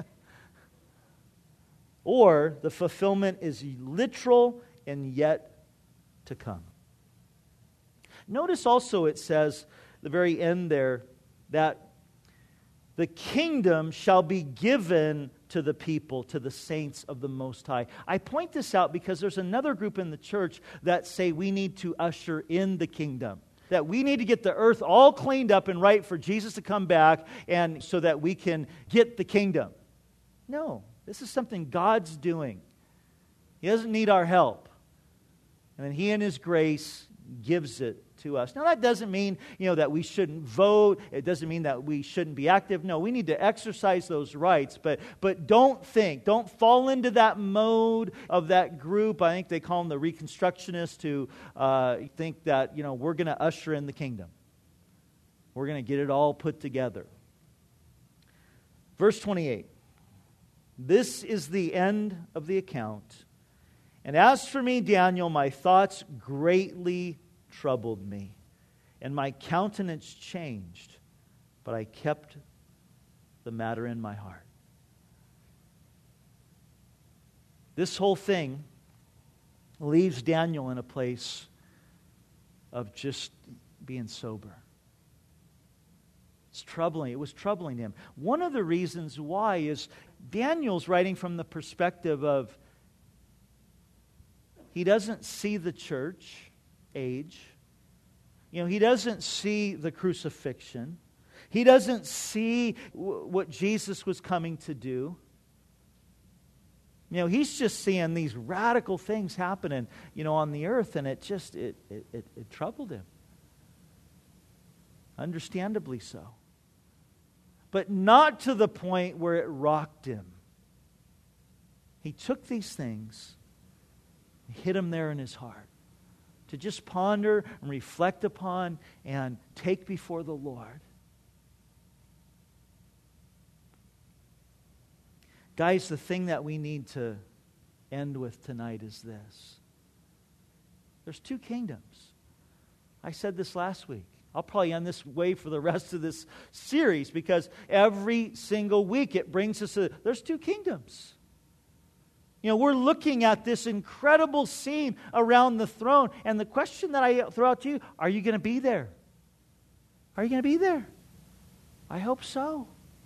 Or the fulfillment is literal and yet to come. Notice also it says, the very end there, that the kingdom shall be given to the people, to the saints of the Most High. I point this out because there's another group in the church that say we need to usher in the kingdom. That we need to get the earth all cleaned up and right for Jesus to come back, and so that we can get the kingdom. No, this is something God's doing. He doesn't need our help. And then He in His grace gives it to us. Now that doesn't mean, you know, that we shouldn't vote. It doesn't mean that we shouldn't be active. No, we need to exercise those rights. But but don't think, don't fall into that mode of that group. I think they call them the Reconstructionists, who uh, think that, you know, we're going to usher in the kingdom. We're going to get it all put together. Verse twenty-eight. This is the end of the account. And as for me, Daniel, my thoughts greatly troubled me, and my countenance changed, but I kept the matter in my heart. This whole thing leaves Daniel in a place of just being sober. It's troubling. It was troubling him. One of the reasons why is Daniel's writing from the perspective of he doesn't see the church age. You know, he doesn't see the crucifixion. He doesn't see w- what Jesus was coming to do. You know, he's just seeing these radical things happening, you know, on the earth, and it just, it, it, it, it troubled him. Understandably so. But not to the point where it rocked him. He took these things, hid them there in his heart, to just ponder and reflect upon and take before the Lord. Guys, the thing that we need to end with tonight is this. There's two kingdoms. I said this last week. I'll probably end this way for the rest of this series because every single week it brings us to, there's two kingdoms. You know, we're looking at this incredible scene around the throne, and the question that I throw out to you, are you going to be there? Are you going to be there? I hope so.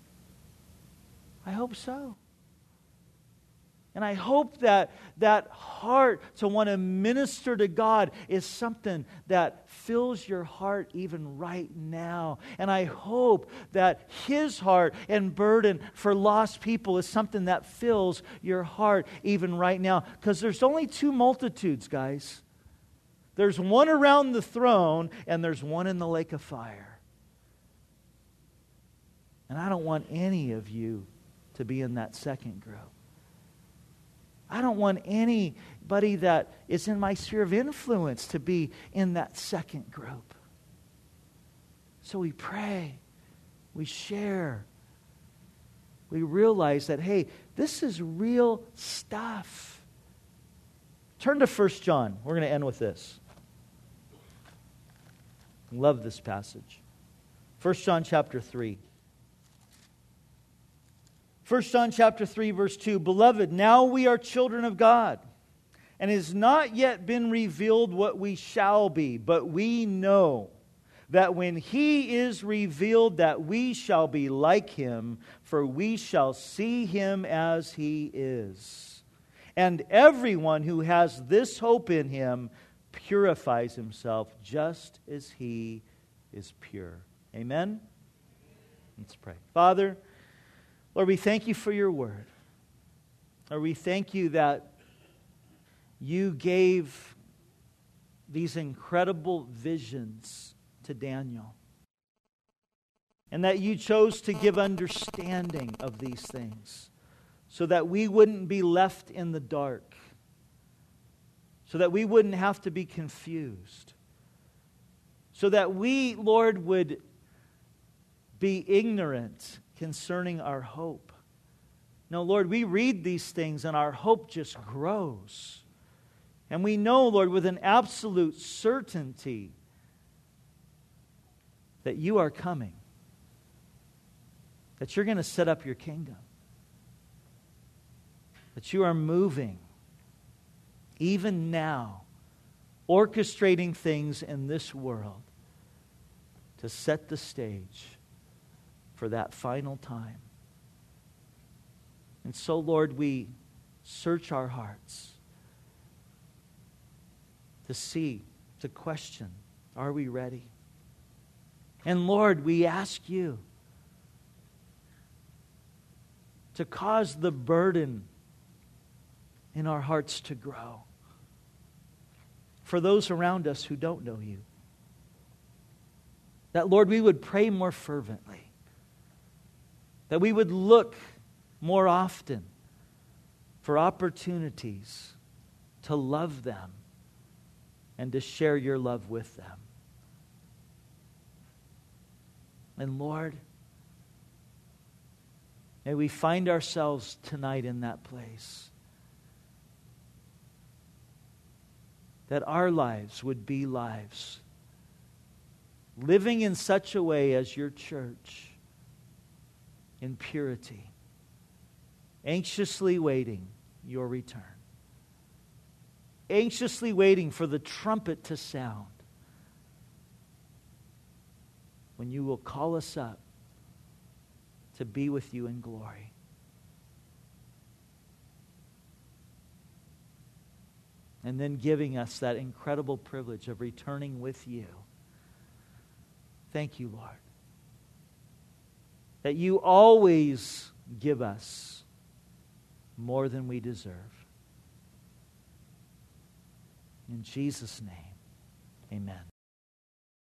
I hope so. And I hope that that heart to want to minister to God is something that fills your heart even right now. And I hope that His heart and burden for lost people is something that fills your heart even right now. Because there's only two multitudes, guys. There's one around the throne and there's one in the lake of fire. And I don't want any of you to be in that second group. I don't want anybody that is in my sphere of influence to be in that second group. So we pray, we share, we realize that, hey, this is real stuff. Turn to First John. We're going to end with this. I love this passage. First John chapter three. First John chapter three, verse two. Beloved, now we are children of God, and it has not yet been revealed what we shall be, but we know that when He is revealed, that we shall be like Him, for we shall see Him as He is. And everyone who has this hope in Him purifies himself just as He is pure. Amen? Let's pray. Father, Lord, we thank You for Your word. Lord, we thank You that You gave these incredible visions to Daniel. And that You chose to give understanding of these things so that we wouldn't be left in the dark. So that we wouldn't have to be confused. So that we, Lord, would be ignorant concerning our hope. No, Lord, we read these things and our hope just grows. And we know, Lord, with an absolute certainty that You are coming. That You're going to set up Your kingdom. That You are moving, even now, orchestrating things in this world to set the stage for that final time. And so, Lord, we search our hearts to see, to question, are we ready? And Lord, we ask You to cause the burden in our hearts to grow for those around us who don't know You. That, Lord, we would pray more fervently. That we would look more often for opportunities to love them and to share Your love with them. And Lord, may we find ourselves tonight in that place. That our lives would be lives living in such a way as Your church, in purity, anxiously waiting Your return, anxiously waiting for the trumpet to sound, when You will call us up to be with you in glory. And then giving us that incredible privilege of returning with you. Thank you, Lord, that you always give us more than we deserve. In Jesus' name, amen.